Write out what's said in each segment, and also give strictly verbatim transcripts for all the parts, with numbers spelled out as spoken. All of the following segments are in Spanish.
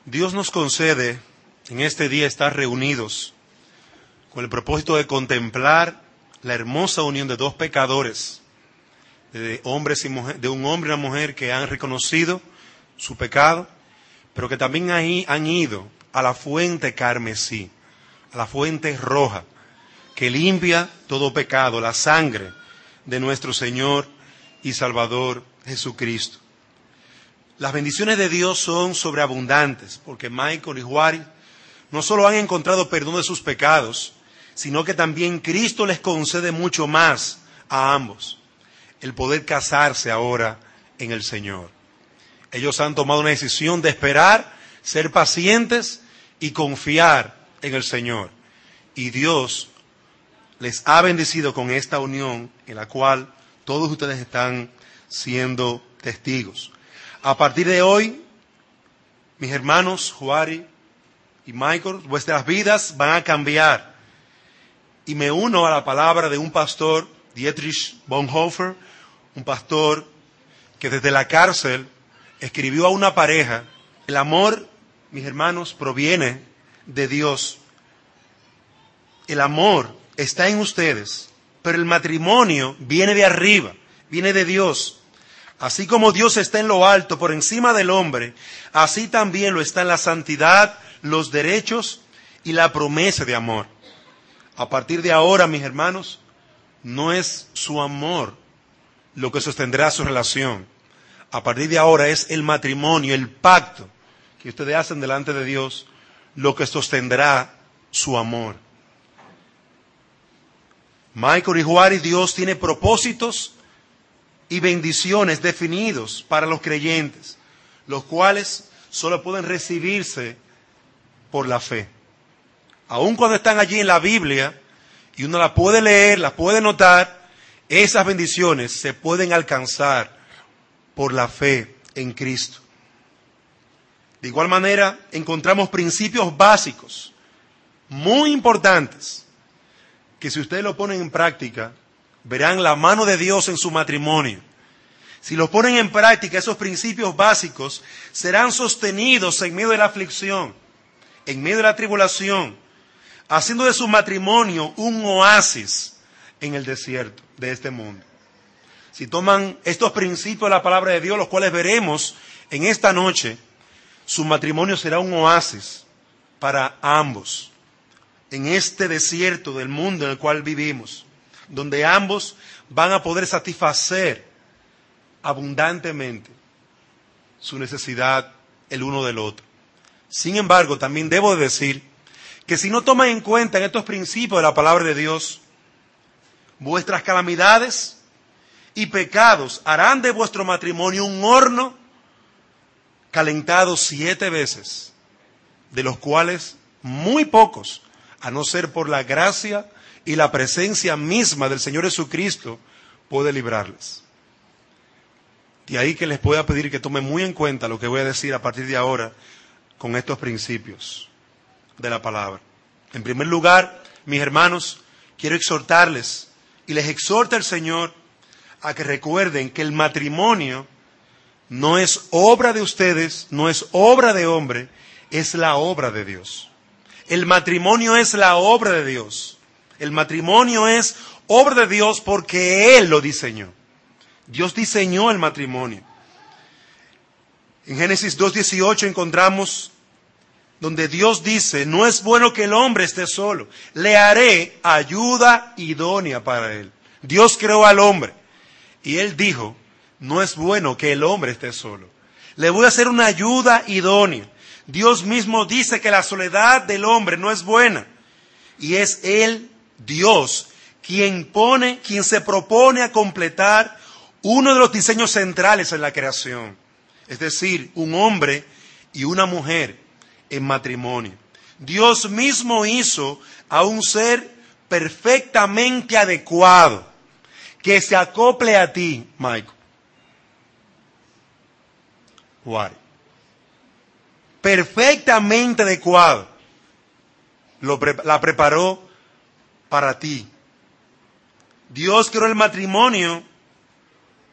Dios nos concede en este día estar reunidos con el propósito de contemplar la hermosa unión de dos pecadores, de hombres y mujer, de un hombre y una mujer que han reconocido su pecado, pero que también ahí han ido a la fuente carmesí, a la fuente roja, que limpia todo pecado, la sangre de nuestro Señor y Salvador Jesucristo. Las bendiciones de Dios son sobreabundantes, porque Michael y Juárez no solo han encontrado perdón de sus pecados, sino que también Cristo les concede mucho más a ambos, el poder casarse ahora en el Señor. Ellos han tomado una decisión de esperar, ser pacientes y confiar en el Señor. Y Dios les ha bendecido con esta unión en la cual todos ustedes están siendo testigos. A partir de hoy, mis hermanos Juárez y Michael, vuestras vidas van a cambiar. Y me uno a la palabra de un pastor, Dietrich Bonhoeffer, un pastor que desde la cárcel escribió a una pareja: el amor, mis hermanos, proviene de Dios. El amor está en ustedes, pero el matrimonio viene de arriba, viene de Dios. Así como Dios está en lo alto, por encima del hombre, así también lo está en la santidad, los derechos y la promesa de amor. A partir de ahora, mis hermanos, no es su amor lo que sostendrá su relación. A partir de ahora es el matrimonio, el pacto que ustedes hacen delante de Dios, lo que sostendrá su amor. Michael y Juárez, Dios tiene propósitos y bendiciones definidos para los creyentes, los cuales solo pueden recibirse por la fe. Aun cuando están allí en la Biblia y uno la puede leer, la puede notar, esas bendiciones se pueden alcanzar por la fe en Cristo. De igual manera, encontramos principios básicos muy importantes que, si ustedes lo ponen en práctica, verán la mano de Dios en su matrimonio. Si lo ponen en práctica, esos principios básicos serán sostenidos en medio de la aflicción, en medio de la tribulación, haciendo de su matrimonio un oasis en el desierto de este mundo. Si toman estos principios de la palabra de Dios, los cuales veremos en esta noche, su matrimonio será un oasis para ambos en este desierto del mundo en el cual vivimos, donde ambos van a poder satisfacer abundantemente su necesidad el uno del otro. Sin embargo, también debo decir que si no toman en cuenta en estos principios de la palabra de Dios, vuestras calamidades y pecados harán de vuestro matrimonio un horno calentado siete veces, de los cuales muy pocos, a no ser por la gracia y la presencia misma del Señor Jesucristo, puede librarles. De ahí que les pueda pedir que tomen muy en cuenta lo que voy a decir a partir de ahora con estos principios de la palabra. En primer lugar, mis hermanos, quiero exhortarles, y les exhorta el Señor, a que recuerden que el matrimonio no es obra de ustedes, no es obra de hombre, es la obra de Dios. El matrimonio es la obra de Dios. El matrimonio es obra de Dios porque Él lo diseñó. Dios diseñó el matrimonio. En Génesis dos dieciocho encontramos donde Dios dice: no es bueno que el hombre esté solo, le haré ayuda idónea para él. Dios creó al hombre y Él dijo: no es bueno que el hombre esté solo, le voy a hacer una ayuda idónea. Dios mismo dice que la soledad del hombre no es buena, y es Él, Dios, quien pone, quien se propone a completar uno de los diseños centrales en la creación, es decir, un hombre y una mujer en matrimonio. Dios mismo hizo a un ser perfectamente adecuado, que se acople a ti, Michael. Juárez. Perfectamente adecuado. Lo pre- la preparó para ti. Dios creó el matrimonio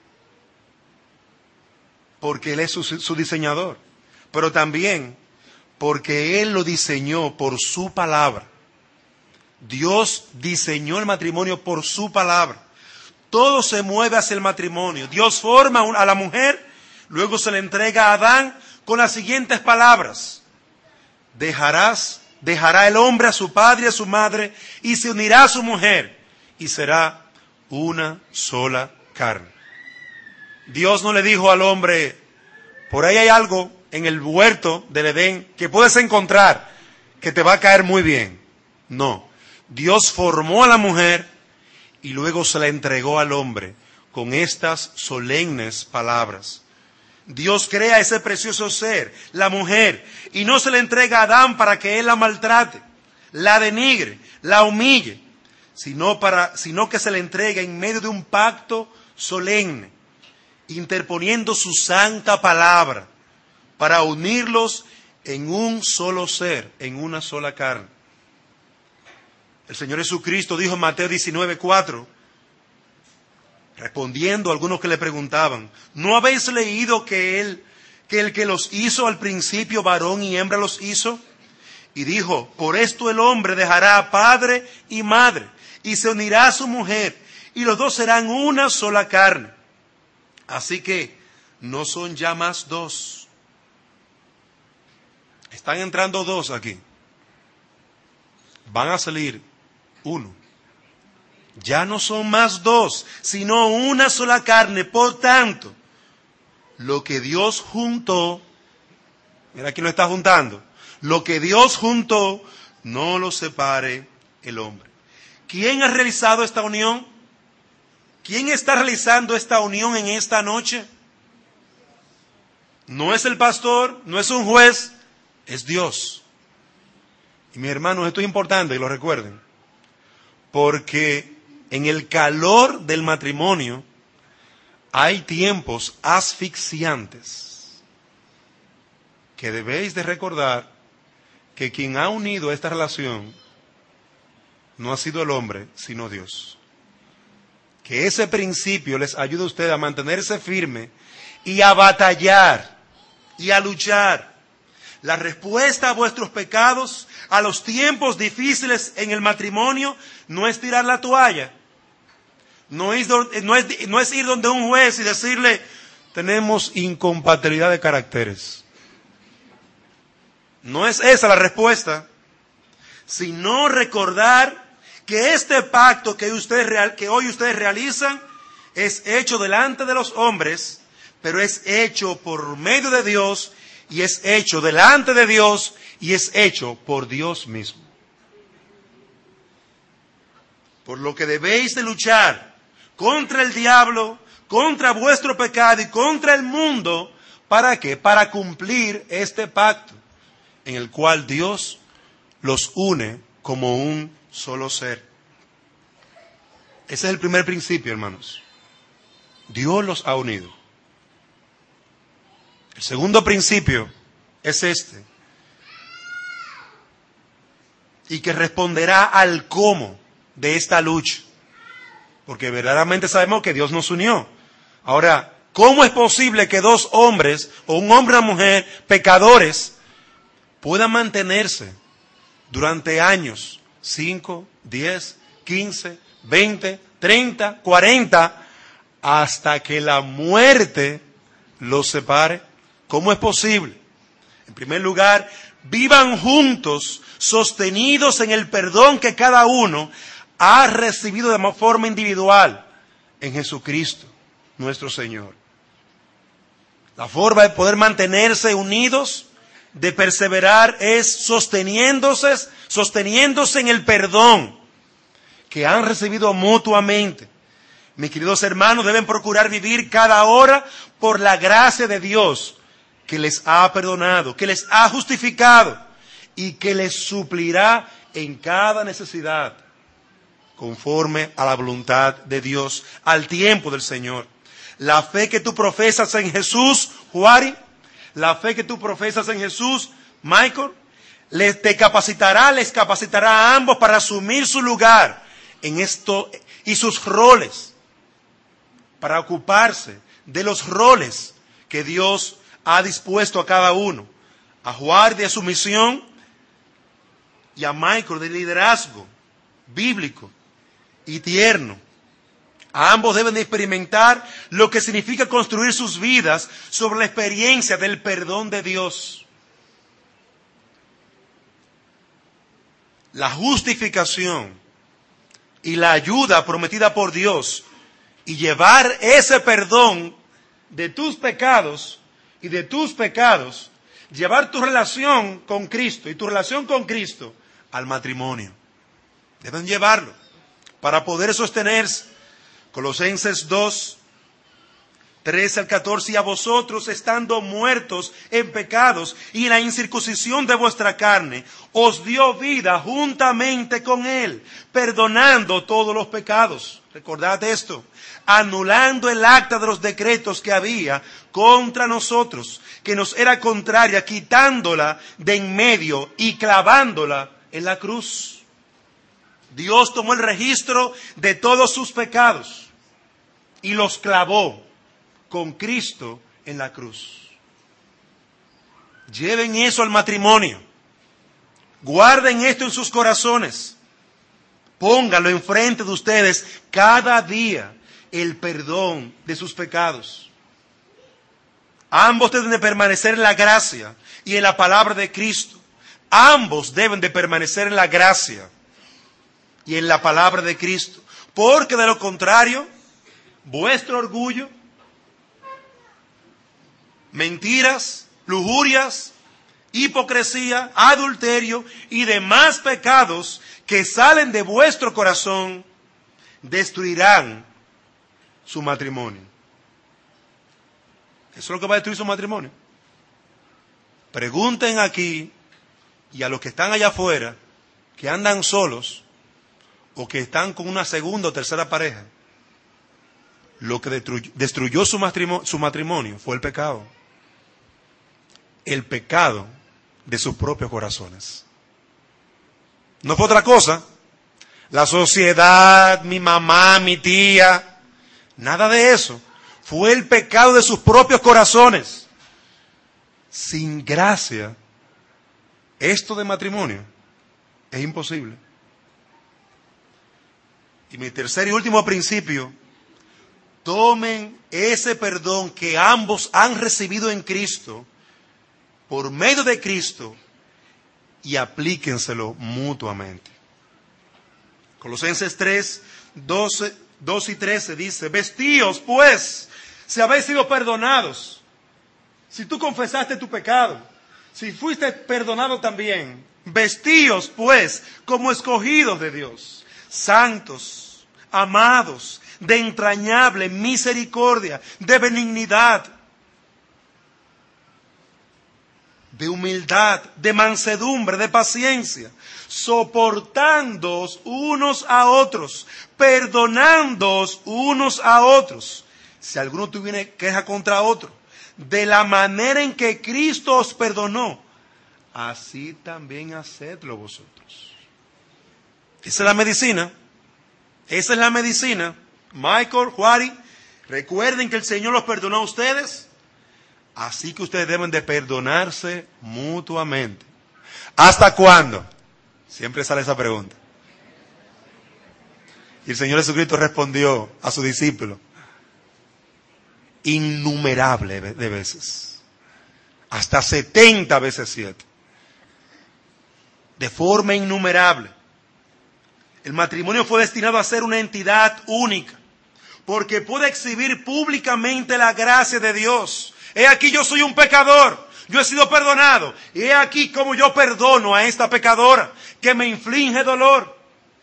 porque Él es su, su diseñador, pero también porque Él lo diseñó por su palabra. Dios diseñó el matrimonio por su palabra. Todo se mueve hacia el matrimonio. Dios forma a la mujer, luego se le entrega a Adán con las siguientes palabras: dejarás, dejará el hombre a su padre y a su madre y se unirá a su mujer y será una sola carne. Dios no le dijo al hombre: por ahí hay algo en el huerto del Edén que puedes encontrar que te va a caer muy bien. No, Dios formó a la mujer y luego se la entregó al hombre con estas solemnes palabras. Dios crea ese precioso ser, la mujer, y no se le entrega a Adán para que él la maltrate, la denigre, la humille, sino, para, sino que se le entrega en medio de un pacto solemne, interponiendo su santa palabra para unirlos en un solo ser, en una sola carne. El Señor Jesucristo dijo en Mateo diecinueve cuatro, respondiendo a algunos que le preguntaban: ¿no habéis leído que él, que el que los hizo al principio varón y hembra los hizo? Y dijo: por esto el hombre dejará a padre y madre y se unirá a su mujer y los dos serán una sola carne. Así que no son ya más dos. Están entrando dos aquí. Van a salir uno. Ya no son más dos, sino una sola carne. Por tanto, lo que Dios juntó, mira, aquí lo está juntando, lo que Dios juntó, no lo separe el hombre. ¿Quién ha realizado esta unión? ¿Quién está realizando esta unión en esta noche? No es el pastor, no es un juez, es Dios. Y mis hermanos, esto es importante que lo recuerden, porque en el calor del matrimonio hay tiempos asfixiantes que debéis de recordar que quien ha unido esta relación no ha sido el hombre, sino Dios. Que ese principio les ayude a ustedes a mantenerse firme y a batallar y a luchar. La respuesta a vuestros pecados, a los tiempos difíciles en el matrimonio, no es tirar la toalla. No es, no es, no es ir donde un juez y decirle: tenemos incompatibilidad de caracteres. No es esa la respuesta, sino recordar que este pacto que, ustedes, que hoy ustedes realizan es hecho delante de los hombres, pero es hecho por medio de Dios, y es hecho delante de Dios, y es hecho por Dios mismo. Por lo que debéis de luchar contra el diablo, contra vuestro pecado y contra el mundo. ¿Para qué? Para cumplir este pacto en el cual Dios los une como un solo ser. Ese es el primer principio, hermanos. Dios los ha unido. El segundo principio es este, y que responderá al cómo de esta lucha, porque verdaderamente sabemos que Dios nos unió. Ahora, ¿cómo es posible que dos hombres, o un hombre y una mujer, pecadores, puedan mantenerse durante años, cinco, diez, quince, veinte, treinta, cuarenta, hasta que la muerte los separe? ¿Cómo es posible? En primer lugar, vivan juntos, sostenidos en el perdón que cada uno ha recibido de forma individual en Jesucristo, nuestro Señor. La forma de poder mantenerse unidos, de perseverar, es sosteniéndose, sosteniéndose en el perdón que han recibido mutuamente. Mis queridos hermanos, deben procurar vivir cada hora por la gracia de Dios, que les ha perdonado, que les ha justificado y que les suplirá en cada necesidad, conforme a la voluntad de Dios, al tiempo del Señor. La fe que tú profesas en Jesús, Juari, la fe que tú profesas en Jesús, Michael, les te capacitará, les capacitará a ambos para asumir su lugar en esto y sus roles, para ocuparse de los roles que Dios ha dispuesto a cada uno, a Juan de sumisión y a Michael de liderazgo bíblico y tierno. A ambos deben de experimentar lo que significa construir sus vidas sobre la experiencia del perdón de Dios. La justificación y la ayuda prometida por Dios y llevar ese perdón de tus pecados y de tus pecados, llevar tu relación con Cristo y tu relación con Cristo al matrimonio. Deben llevarlo para poder sostenerse. Colosenses dos, trece al catorce, y a vosotros, estando muertos en pecados y en la incircuncisión de vuestra carne, os dio vida juntamente con Él, perdonando todos los pecados. Recordad esto, anulando el acta de los decretos que había contra nosotros, que nos era contraria, quitándola de en medio y clavándola en la cruz. Dios tomó el registro de todos sus pecados y los clavó con Cristo en la cruz. Lleven eso al matrimonio. Guarden esto en sus corazones. Pónganlo enfrente de ustedes cada día, el perdón de sus pecados. Ambos deben de permanecer en la gracia y en la palabra de Cristo. Ambos deben de permanecer en la gracia y en la palabra de Cristo. Porque de lo contrario, vuestro orgullo, mentiras, lujurias, hipocresía, adulterio y demás pecados que salen de vuestro corazón destruirán su matrimonio. Eso es lo que va a destruir su matrimonio. Pregunten aquí y a los que están allá afuera, que andan solos o que están con una segunda o tercera pareja, lo que destruyó, destruyó su matrimonio, su matrimonio fue el pecado. El pecado de sus propios corazones. No fue otra cosa. La sociedad, mi mamá, mi tía, nada de eso. Fue el pecado de sus propios corazones. Sin gracia, esto de matrimonio es imposible. Y mi tercer y último principio: tomen ese perdón que ambos han recibido en Cristo, por medio de Cristo, y aplíquenselo mutuamente. Colosenses tres, doce, doce y trece dice: vestíos pues, si habéis sido perdonados. Si tú confesaste tu pecado, si fuiste perdonado también, vestíos pues como escogidos de Dios, santos, amados, de entrañable misericordia, de benignidad, de humildad, de mansedumbre, de paciencia, soportándoos unos a otros, perdonándoos unos a otros, si alguno tuviera queja contra otro, de la manera en que Cristo os perdonó, así también hacedlo vosotros. Esa es la medicina. Esa es la medicina. Michael, Juari, recuerden que el Señor los perdonó a ustedes, así que ustedes deben de perdonarse mutuamente. ¿Hasta cuándo? Siempre sale esa pregunta. Y el Señor Jesucristo respondió a sus discípulos: innumerable de veces. Hasta setenta veces siete. De forma innumerable. El matrimonio fue destinado a ser una entidad única, porque puede exhibir públicamente la gracia de Dios. He aquí yo soy un pecador, yo he sido perdonado. Y he aquí como yo perdono a esta pecadora que me inflige dolor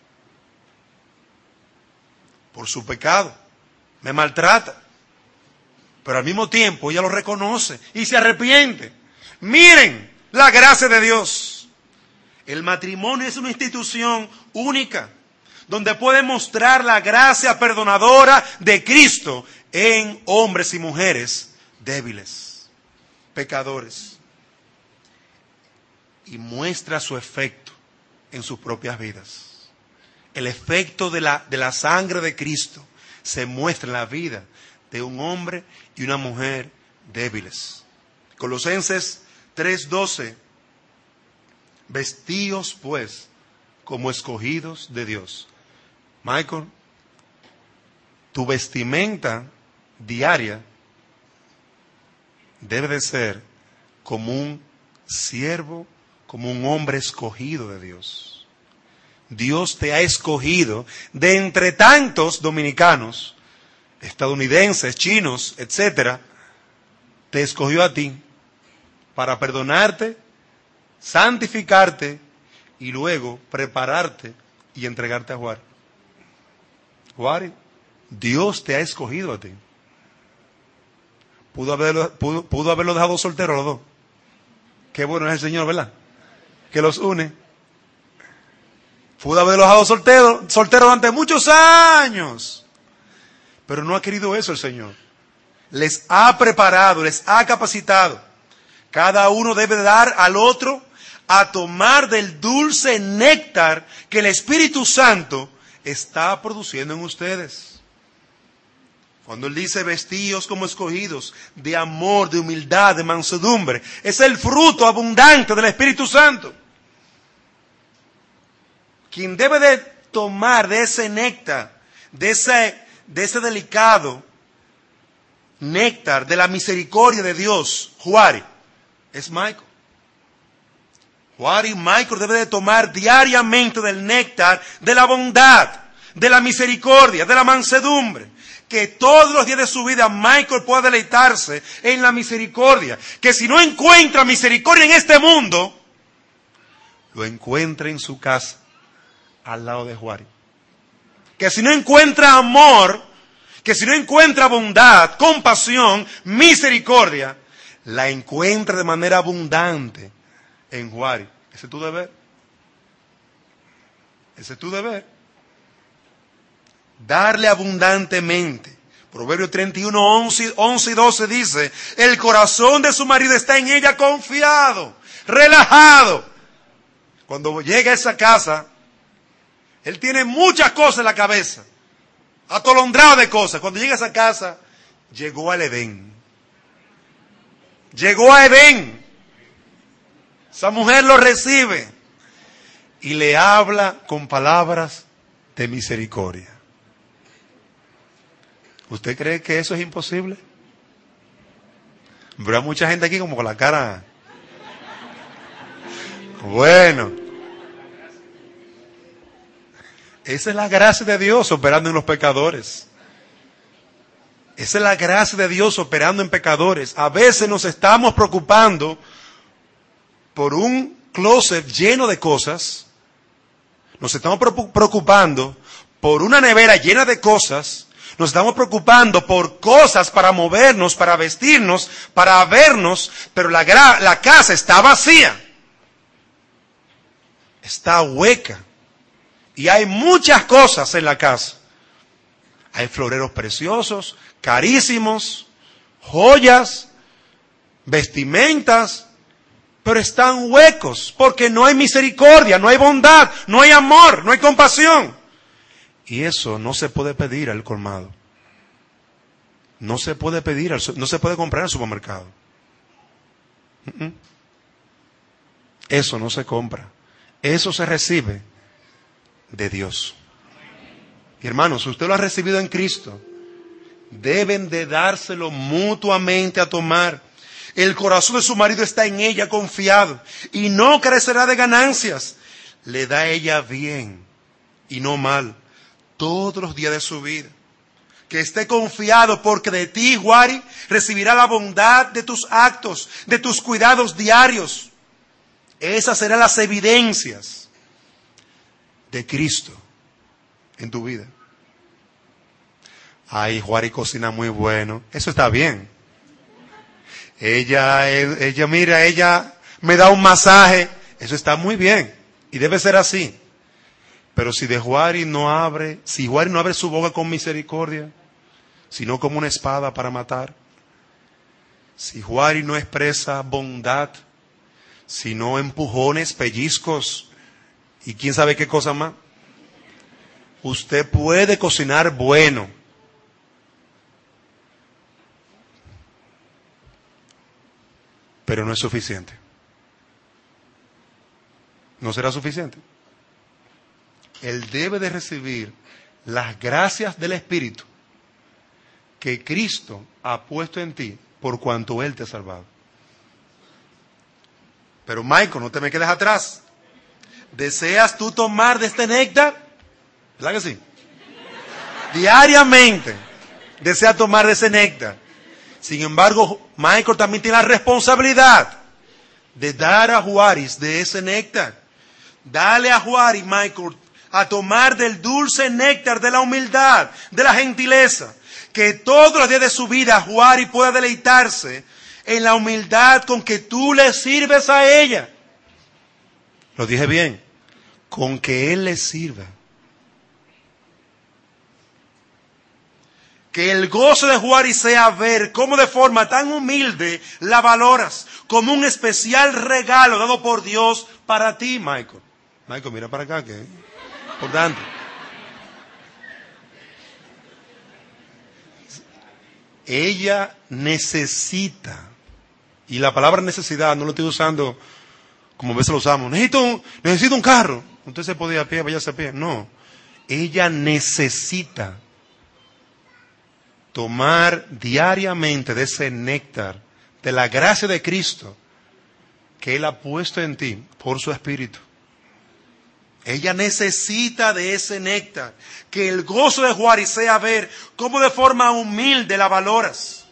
por su pecado, me maltrata. Pero al mismo tiempo ella lo reconoce y se arrepiente. Miren la gracia de Dios. El matrimonio es una institución única, donde puede mostrar la gracia perdonadora de Cristo en hombres y mujeres débiles, pecadores, y muestra su efecto en sus propias vidas. El efecto de la, de la sangre de Cristo se muestra en la vida de un hombre y una mujer débiles. Colosenses tres doce. Vestíos pues como escogidos de Dios. Michael, tu vestimenta diaria debe de ser como un siervo, como un hombre escogido de Dios. Dios te ha escogido de entre tantos dominicanos, estadounidenses, chinos, etcétera. Te escogió a ti para perdonarte, santificarte y luego prepararte y entregarte a Juárez. Juárez, Dios te ha escogido a ti. Pudo haberlo, pudo, pudo haberlo dejado soltero los dos. Qué bueno es el Señor, ¿verdad? Que los une. Pudo haberlo dejado soltero, soltero durante muchos años. Pero no ha querido eso el Señor. Les ha preparado, les ha capacitado. Cada uno debe dar al otro a tomar del dulce néctar que el Espíritu Santo está produciendo en ustedes. Cuando Él dice vestíos como escogidos, de amor, de humildad, de mansedumbre, es el fruto abundante del Espíritu Santo. Quien debe de tomar de ese néctar, de ese, de ese delicado néctar de la misericordia de Dios, Juárez, es Michael. Juárez y Michael deben de tomar diariamente del néctar de la bondad, de la misericordia, de la mansedumbre. Que todos los días de su vida Michael pueda deleitarse en la misericordia. Que si no encuentra misericordia en este mundo, lo encuentre en su casa, al lado de Juárez. Que si no encuentra amor, que si no encuentra bondad, compasión, misericordia, la encuentre de manera abundante en Juárez. Ese es tu deber. Ese es tu deber. Darle abundantemente. Proverbios treinta y uno, once y doce dice, el corazón de su marido está en ella confiado, relajado. Cuando llega a esa casa, él tiene muchas cosas en la cabeza, atolondrado de cosas. Cuando llega a esa casa, llegó al Edén. Llegó a Edén. Esa mujer lo recibe y le habla con palabras de misericordia. ¿Usted cree que eso es imposible? Pero hay mucha gente aquí como con la cara. Bueno. Esa es la gracia de Dios operando en los pecadores. Esa es la gracia de Dios operando en pecadores. A veces nos estamos preocupando por un closet lleno de cosas. Nos estamos preocupando por una nevera llena de cosas. Nos estamos preocupando por cosas para movernos, para vestirnos, para vernos, pero la, gra- la casa está vacía. Está hueca. Y hay muchas cosas en la casa. Hay floreros preciosos, carísimos, joyas, vestimentas, pero están huecos porque no hay misericordia, no hay bondad, no hay amor, no hay compasión. Y eso no se puede pedir al colmado. No se puede pedir, al, no se puede comprar al supermercado. Uh-uh. Eso no se compra. Eso se recibe de Dios. Y hermanos, si usted lo ha recibido en Cristo, deben de dárselo mutuamente a tomar. El corazón de su marido está en ella confiado y no carecerá de ganancias. Le da a ella bien y no mal todos los días de su vida. Que esté confiado porque de ti, Juárez, recibirá la bondad de tus actos, de tus cuidados diarios. Esas serán las evidencias de Cristo en tu vida. Ay, Juárez cocina muy bueno. Eso está bien. Ella, ella, mira, ella me da un masaje. Eso está muy bien. Y debe ser así. Pero si de Juárez no abre, si Juárez no abre su boca con misericordia, sino como una espada para matar, si Juárez no expresa bondad, sino empujones, pellizcos, y quién sabe qué cosa más, usted puede cocinar bueno, pero no es suficiente. no será suficiente. Él debe de recibir las gracias del Espíritu que Cristo ha puesto en ti por cuanto Él te ha salvado. Pero Michael, no te me quedes atrás. ¿Deseas tú tomar de este néctar? ¿Verdad que sí? Diariamente desea tomar de ese néctar. Sin embargo, Michael también tiene la responsabilidad de dar a Juárez de ese néctar. Dale a Juárez, Michael, a tomar del dulce néctar de la humildad, de la gentileza. Que todos los días de su vida Juárez pueda deleitarse en la humildad con que tú le sirves a ella. Lo dije bien, con que Él le sirva. Que el gozo de Juárez sea ver cómo de forma tan humilde la valoras, como un especial regalo dado por Dios para ti, Michael. Michael, mira para acá, que es importante. Ella necesita, y la palabra necesidad no lo estoy usando como a veces lo usamos, necesito un, necesito un carro. Usted se puede ir a pie, váyase a pie. No, ella necesita tomar diariamente de ese néctar, de la gracia de Cristo, que Él ha puesto en ti por su Espíritu. Ella necesita de ese néctar, que el gozo de Juárez sea ver cómo de forma humilde la valoras.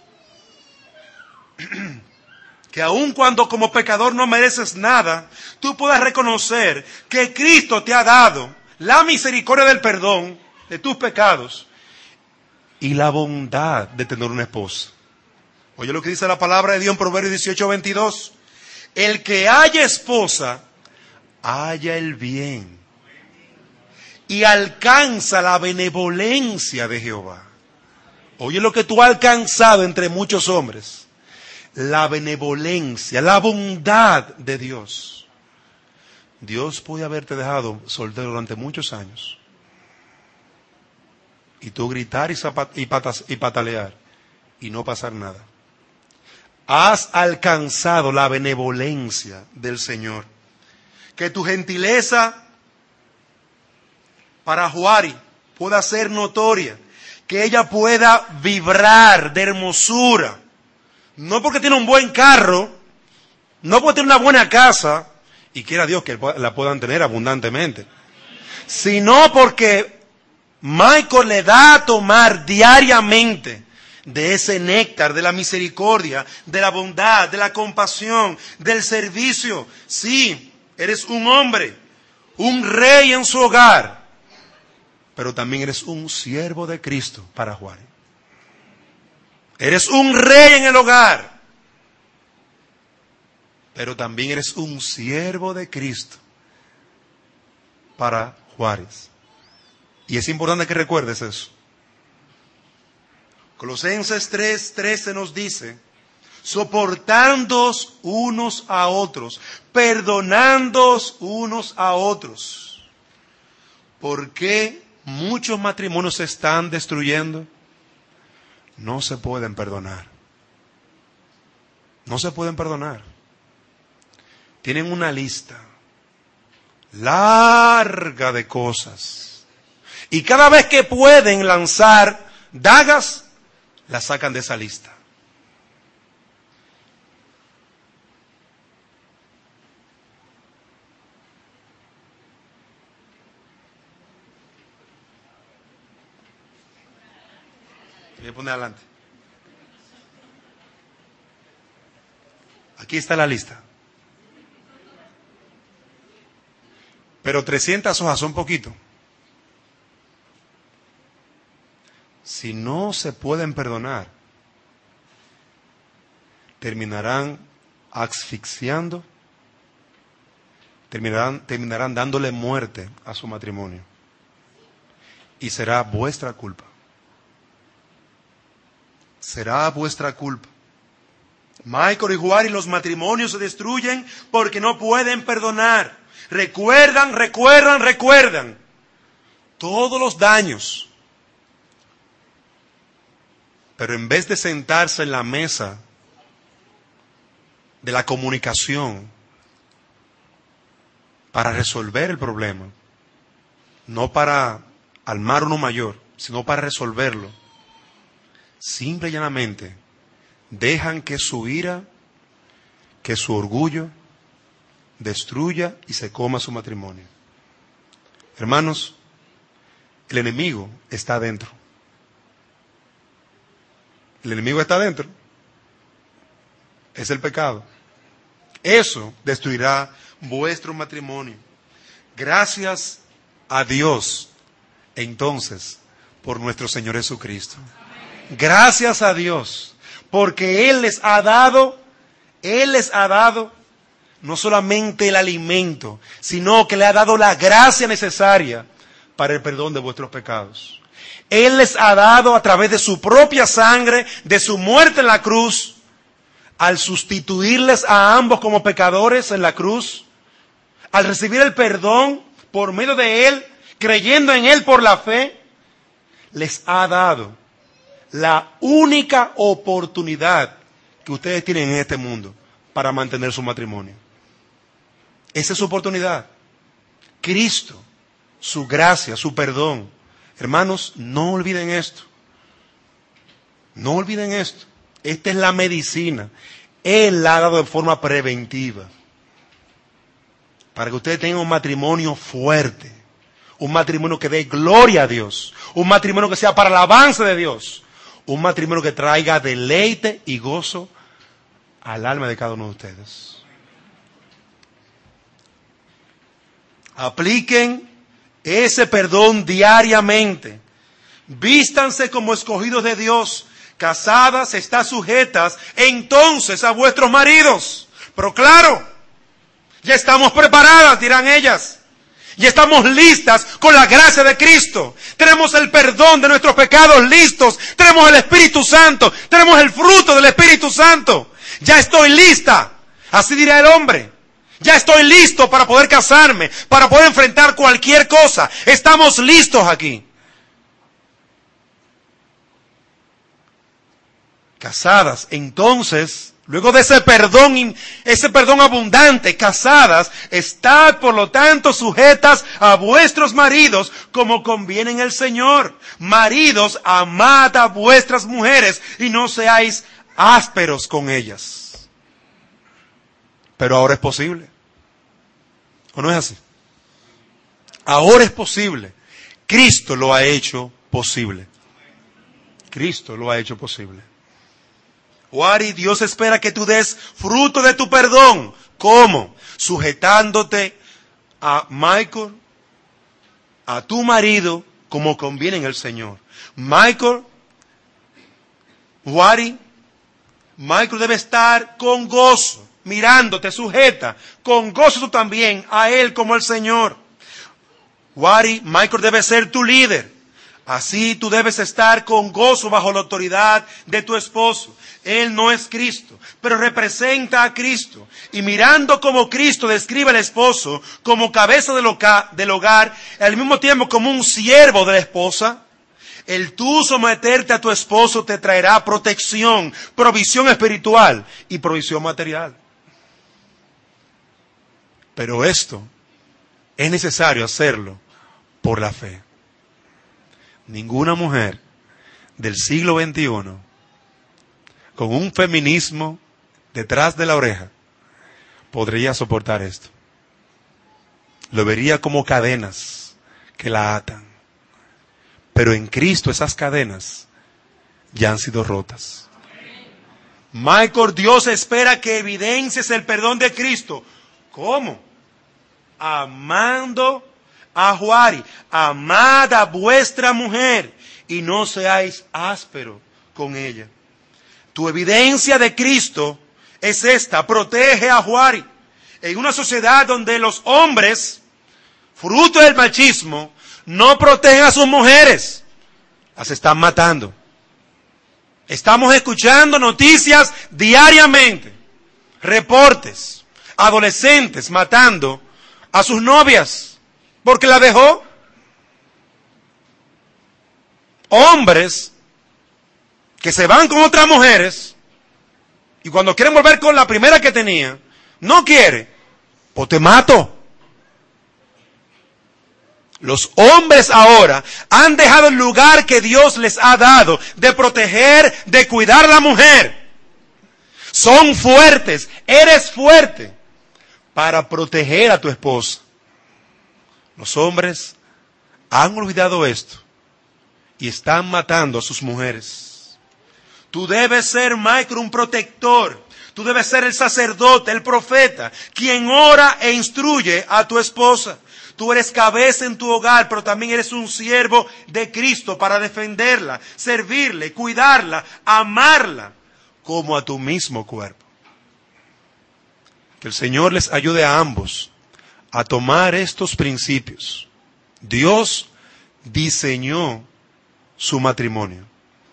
Que aun cuando como pecador no mereces nada, tú puedas reconocer que Cristo te ha dado la misericordia del perdón de tus pecados y la bondad de tener una esposa. Oye lo que dice la palabra de Dios en Proverbios dieciocho veintidós. El que haya esposa, halla el bien y alcanza la benevolencia de Jehová. Oye lo que tú has alcanzado entre muchos hombres. La benevolencia, la bondad de Dios. Dios puede haberte dejado soltero durante muchos años. Y tú gritar y, zapat- y, patas- y patalear y no pasar nada. Has alcanzado la benevolencia del Señor. Que tu gentileza para Juárez pueda ser notoria. Que ella pueda vibrar de hermosura. No porque tiene un buen carro, no porque tiene una buena casa, y quiera Dios que la puedan tener abundantemente, sino porque Michael le da a tomar diariamente de ese néctar, de la misericordia, de la bondad, de la compasión, del servicio. Sí, eres un hombre, un rey en su hogar, pero también eres un siervo de Cristo para Juárez. Eres un rey en el hogar, pero también eres un siervo de Cristo para Juárez. Y es importante que recuerdes eso. Colosenses tres trece nos dice, soportándoos unos a otros, perdonándoos unos a otros. ¿Por qué muchos matrimonios se están destruyendo? No se pueden perdonar. No se pueden perdonar. Tienen una lista larga de cosas. Y cada vez que pueden lanzar dagas, las sacan de esa lista. Voy a poner adelante. Aquí está la lista. Pero trescientas hojas son poquito. Si no se pueden perdonar, terminarán asfixiando, terminarán, terminarán dándole muerte a su matrimonio. Y será vuestra culpa. Será vuestra culpa. Michael y Juárez, los matrimonios se destruyen porque no pueden perdonar. Recuerdan, recuerdan, recuerdan todos los daños. Pero en vez de sentarse en la mesa de la comunicación, para resolver el problema, no para armar uno mayor, sino para resolverlo, simple y llanamente dejan que su ira, que su orgullo destruya y se coma su matrimonio. Hermanos, el enemigo está adentro. El enemigo está adentro. Es el pecado. Eso destruirá vuestro matrimonio. Gracias a Dios, entonces, por nuestro Señor Jesucristo. Gracias a Dios, porque Él les ha dado, Él les ha dado no solamente el alimento, sino que le ha dado la gracia necesaria para el perdón de vuestros pecados. Él les ha dado a través de su propia sangre, de su muerte en la cruz, al sustituirles a ambos como pecadores en la cruz, al recibir el perdón por medio de Él, creyendo en Él por la fe, les ha dado la única oportunidad que ustedes tienen en este mundo para mantener su matrimonio. Esa es su oportunidad. Cristo, su gracia, su perdón. Hermanos, no olviden esto. No olviden esto. Esta es la medicina. Él la ha dado de forma preventiva. Para que ustedes tengan un matrimonio fuerte. Un matrimonio que dé gloria a Dios. Un matrimonio que sea para el avance de Dios. Un matrimonio que traiga deleite y gozo al alma de cada uno de ustedes. Apliquen ese perdón diariamente. Vístanse como escogidos de Dios. Casadas, está sujetas entonces a vuestros maridos. Pero claro, ya estamos preparadas, dirán ellas. Ya estamos listas con la gracia de Cristo. Tenemos el perdón de nuestros pecados listos. Tenemos el Espíritu Santo. Tenemos el fruto del Espíritu Santo. Ya estoy lista. Así dirá el hombre. Ya estoy listo para poder casarme, para poder enfrentar cualquier cosa. Estamos listos aquí. Casadas, entonces, luego de ese perdón, ese perdón abundante, casadas, estad por lo tanto sujetas a vuestros maridos como conviene en el Señor. Maridos, amad a vuestras mujeres y no seáis ásperos con ellas. Pero ahora es posible. ¿O no es así? Ahora es posible. Cristo lo ha hecho posible. Cristo lo ha hecho posible. Wari, Dios espera que tú des fruto de tu perdón. ¿Cómo? Sujetándote a Michael, a tu marido, como conviene en el Señor. Michael, Wari, Michael debe estar con gozo, mirándote, sujeta, con gozo tú también, a él como el Señor. Wari, Michael debe ser tu líder. Así tú debes estar con gozo bajo la autoridad de tu esposo. Él no es Cristo, pero representa a Cristo. Y mirando como Cristo describe al esposo como cabeza del hogar, al mismo tiempo como un siervo de la esposa, el tú someterte a tu esposo te traerá protección, provisión espiritual y provisión material. Pero esto es necesario hacerlo por la fe. Ninguna mujer del siglo veintiuno, con un feminismo detrás de la oreja, podría soportar esto. Lo vería como cadenas que la atan. Pero en Cristo esas cadenas ya han sido rotas. Michael, Dios espera que evidencies el perdón de Cristo. ¿Cómo? Amando a Wari. Amad a vuestra mujer y no seáis áspero con ella. Tu evidencia de Cristo es esta. Protege a Wari. En una sociedad donde los hombres, fruto del machismo, no protegen a sus mujeres, las están matando. Estamos escuchando noticias diariamente, reportes, adolescentes matando a sus novias porque la dejó. Hombres que se van con otras mujeres y cuando quieren volver con la primera que tenía, no quiere, pues te mato. Los hombres ahora han dejado el lugar que Dios les ha dado de proteger, de cuidar a la mujer. Son fuertes, eres fuerte para proteger a tu esposa. Los hombres han olvidado esto y están matando a sus mujeres. Tú debes ser, Michael, un protector. Tú debes ser el sacerdote, el profeta, quien ora e instruye a tu esposa. Tú eres cabeza en tu hogar, pero también eres un siervo de Cristo para defenderla, servirle, cuidarla, amarla, como a tu mismo cuerpo. Que el Señor les ayude a ambos a tomar estos principios. Dios diseñó su matrimonio.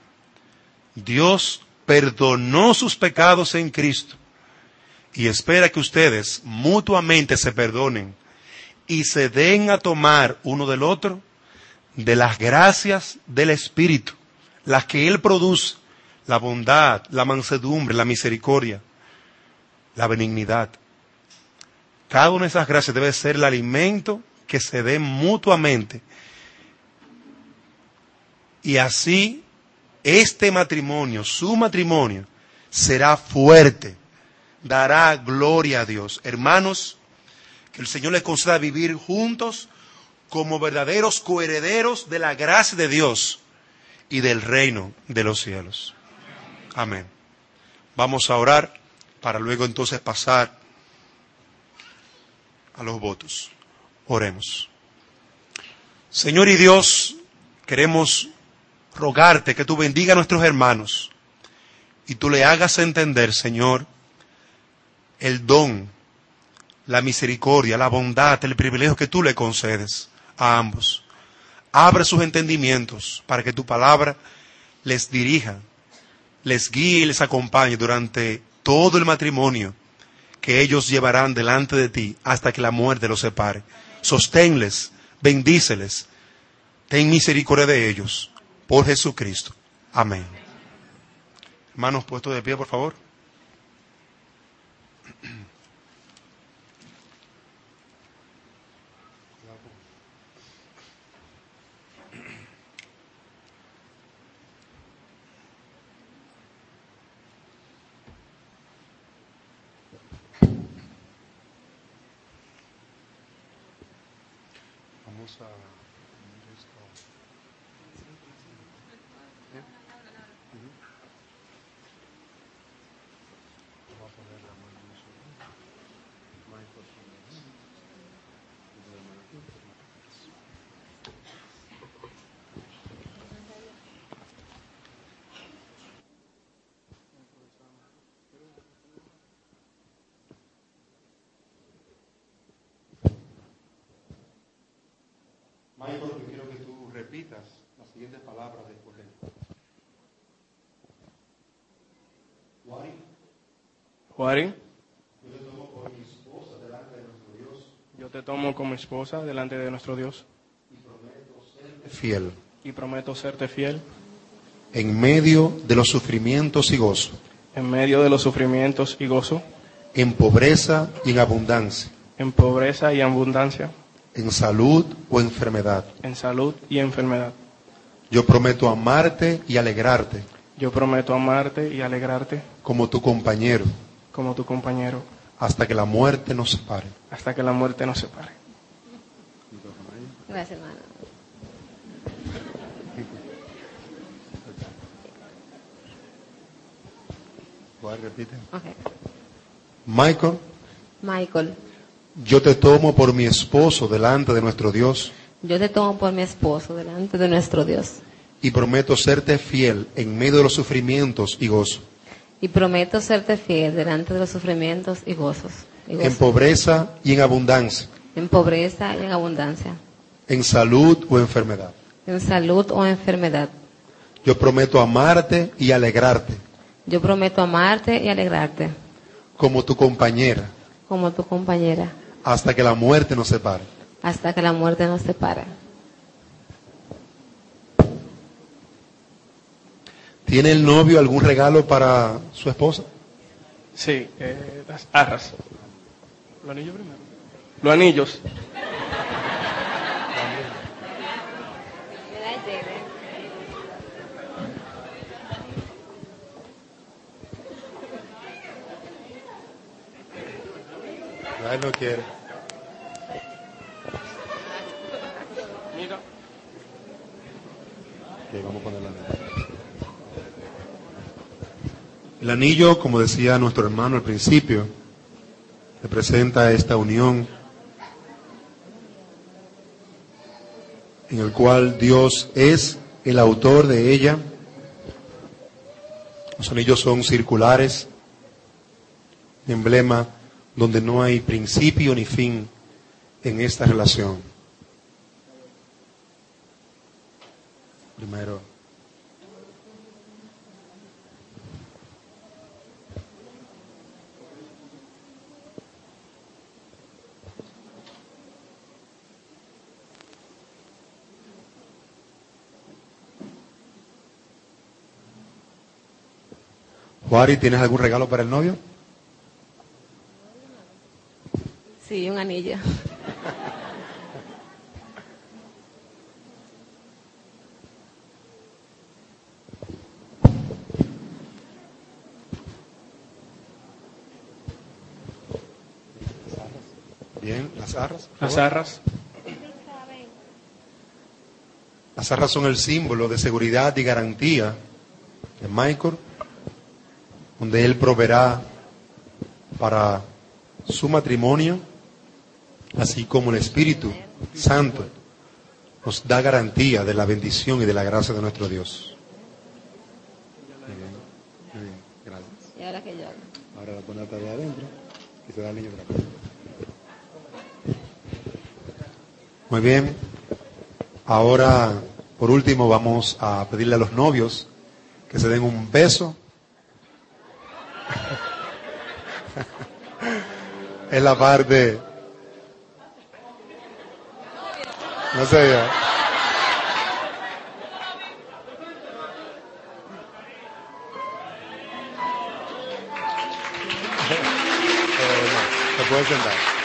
Dios perdonó sus pecados en Cristo y espera que ustedes mutuamente se perdonen y se den a tomar uno del otro de las gracias del Espíritu, las que Él produce, la bondad, la mansedumbre, la misericordia, la benignidad. Cada una de esas gracias debe ser el alimento que se den mutuamente. Y así, este matrimonio, su matrimonio, será fuerte, dará gloria a Dios. Hermanos, que el Señor les conceda vivir juntos como verdaderos coherederos de la gracia de Dios y del reino de los cielos. Amén. Vamos a orar para luego entonces pasar a los votos. Oremos. Señor y Dios, queremos rogarte que tú bendiga a nuestros hermanos y tú le hagas entender, Señor, el don, la misericordia, la bondad, el privilegio que tú le concedes a ambos. Abre sus entendimientos para que tu palabra les dirija, les guíe y les acompañe durante todo el matrimonio que ellos llevarán delante de ti hasta que la muerte los separe. Sosténles, bendíceles, ten misericordia de ellos, por Jesucristo. Amén. Hermanos, puestos de pie, por favor. Vamos a... Michael, yo quiero que tú repitas las siguientes palabras después de él. Juari. Juari, Yo te tomo por mi esposa delante de nuestro Dios yo te tomo como esposa delante de nuestro Dios y prometo serte fiel y prometo serte fiel en medio de los sufrimientos y gozo, en medio de los sufrimientos y gozo, en pobreza y en abundancia, en pobreza y abundancia, en salud o enfermedad. en salud y enfermedad. Yo prometo amarte y alegrarte Yo prometo amarte y alegrarte como tu compañero como tu compañero hasta que la muerte nos separe. hasta que la muerte nos separe. Gracias, hermano. Repite. Okay. Michael, Michael, yo te tomo por mi esposo delante de nuestro Dios yo te tomo por mi esposo delante de nuestro Dios y prometo serte fiel en medio de los sufrimientos y gozo, y prometo serte fiel delante de los sufrimientos y gozos, y en gozos, pobreza y en abundancia, en pobreza y en abundancia, en salud o enfermedad. en salud o enfermedad. Yo prometo amarte y alegrarte Yo prometo amarte y alegrarte como tu compañera como tu compañera hasta que la muerte nos separe. hasta que la muerte nos separe. ¿Tiene el novio algún regalo para su esposa? Sí, eh, las arras. ¿Los anillos primero? Los anillos. Ahora él no quiere. Mira. Ok, vamos a poner la anillo. El anillo, como decía nuestro hermano al principio, representa esta unión en el cual Dios es el autor de ella. Los anillos son circulares, emblema donde no hay principio ni fin en esta relación. Primero, Juari, ¿tienes algún regalo para el novio? Sí, un anillo. Bien, las arras. Las arras. Las arras son el símbolo de seguridad y garantía de Michael, donde él proveerá para su matrimonio, así como el Espíritu Santo nos da garantía de la bendición y de la gracia de nuestro Dios. Muy bien, muy bien, gracias. Y ahora que yo hago. Ahora la ponerte de adentro y se da el niño para acá. Muy bien. Ahora, por último, vamos a pedirle a los novios que se den un beso. Es la parte. No sé yo. Se puede sentar.